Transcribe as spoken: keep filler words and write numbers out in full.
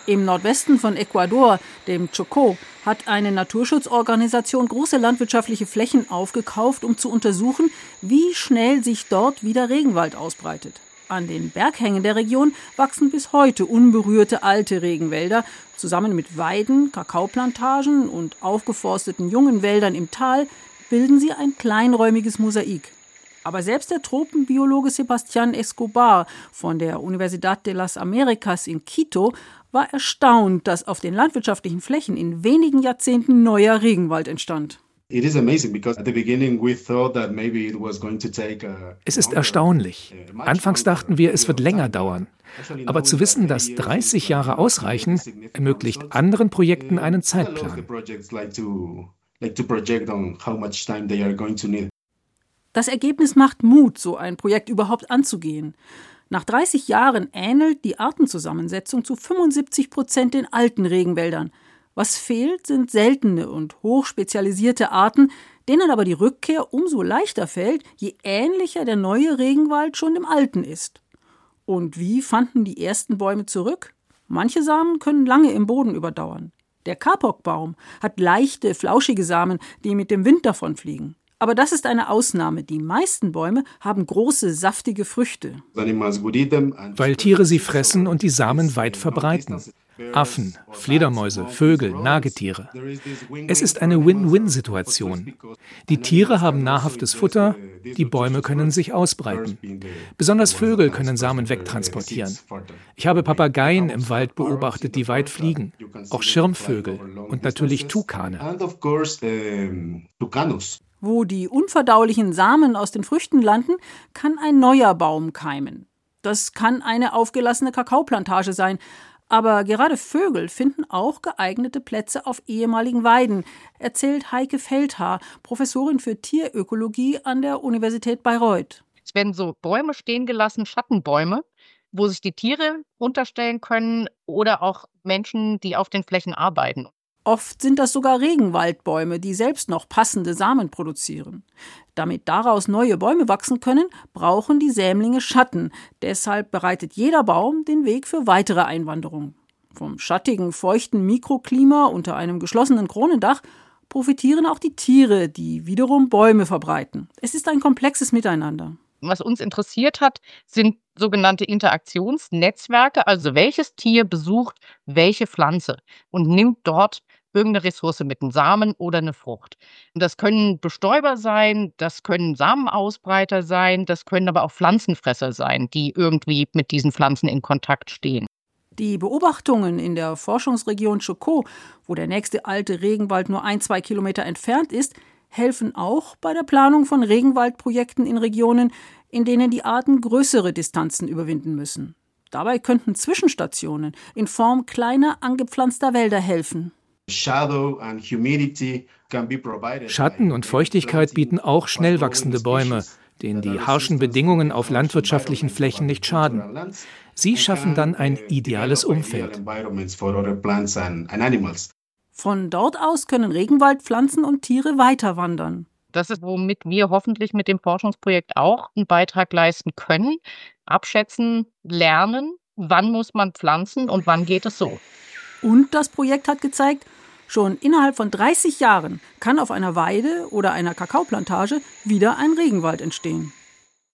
Im Nordwesten von Ecuador, dem Chocó, hat eine Naturschutzorganisation große landwirtschaftliche Flächen aufgekauft, um zu untersuchen, wie schnell sich dort wieder Regenwald ausbreitet. An den Berghängen der Region wachsen bis heute unberührte alte Regenwälder. Zusammen mit Weiden, Kakaoplantagen und aufgeforsteten jungen Wäldern im Tal bilden sie ein kleinräumiges Mosaik. Aber selbst der Tropenbiologe Sebastián Escobar von der Universidad de las Americas in Quito war erstaunt, dass auf den landwirtschaftlichen Flächen in wenigen Jahrzehnten neuer Regenwald entstand. Es ist erstaunlich. Anfangs dachten wir, es wird länger dauern. Aber zu wissen, dass dreißig Jahre ausreichen, ermöglicht anderen Projekten einen Zeitplan. Das Ergebnis macht Mut, so ein Projekt überhaupt anzugehen. Nach dreißig Jahren ähnelt die Artenzusammensetzung zu fünfundsiebzig Prozent den alten Regenwäldern. Was fehlt, sind seltene und hochspezialisierte Arten, denen aber die Rückkehr umso leichter fällt, je ähnlicher der neue Regenwald schon dem alten ist. Und wie fanden die ersten Bäume zurück? Manche Samen können lange im Boden überdauern. Der Kapokbaum hat leichte, flauschige Samen, die mit dem Wind davonfliegen. Aber das ist eine Ausnahme. Die meisten Bäume haben große, saftige Früchte. Weil Tiere sie fressen und die Samen weit verbreiten. Affen, Fledermäuse, Vögel, Nagetiere. Es ist eine Win-Win-Situation. Die Tiere haben nahrhaftes Futter, die Bäume können sich ausbreiten. Besonders Vögel können Samen wegtransportieren. Ich habe Papageien im Wald beobachtet, die weit fliegen. Auch Schirmvögel und natürlich Tukane. Wo die unverdaulichen Samen aus den Früchten landen, kann ein neuer Baum keimen. Das kann eine aufgelassene Kakaoplantage sein. Aber gerade Vögel finden auch geeignete Plätze auf ehemaligen Weiden, erzählt Heike Feldhaar, Professorin für Tierökologie an der Universität Bayreuth. Es werden so Bäume stehen gelassen, Schattenbäume, wo sich die Tiere unterstellen können oder auch Menschen, die auf den Flächen arbeiten. Oft sind das sogar Regenwaldbäume, die selbst noch passende Samen produzieren. Damit daraus neue Bäume wachsen können, brauchen die Sämlinge Schatten. Deshalb bereitet jeder Baum den Weg für weitere Einwanderung. Vom schattigen, feuchten Mikroklima unter einem geschlossenen Kronendach profitieren auch die Tiere, die wiederum Bäume verbreiten. Es ist ein komplexes Miteinander. Was uns interessiert hat, sind sogenannte Interaktionsnetzwerke, also welches Tier besucht welche Pflanze und nimmt dort irgendeine Ressource mit, einen Samen oder eine Frucht. Und das können Bestäuber sein, das können Samenausbreiter sein, das können aber auch Pflanzenfresser sein, die irgendwie mit diesen Pflanzen in Kontakt stehen. Die Beobachtungen in der Forschungsregion Chocó, wo der nächste alte Regenwald nur ein, zwei Kilometer entfernt ist, helfen auch bei der Planung von Regenwaldprojekten in Regionen, in denen die Arten größere Distanzen überwinden müssen. Dabei könnten Zwischenstationen in Form kleiner angepflanzter Wälder helfen. Schatten und Feuchtigkeit bieten auch schnell wachsende Bäume, denen die harschen Bedingungen auf landwirtschaftlichen Flächen nicht schaden. Sie schaffen dann ein ideales Umfeld. Von dort aus können Regenwaldpflanzen und Tiere weiter wandern. Das ist, womit wir hoffentlich mit dem Forschungsprojekt auch einen Beitrag leisten können. Abschätzen, lernen, wann muss man pflanzen und wann geht es so. Und das Projekt hat gezeigt, schon innerhalb von dreißig Jahren kann auf einer Weide oder einer Kakaoplantage wieder ein Regenwald entstehen.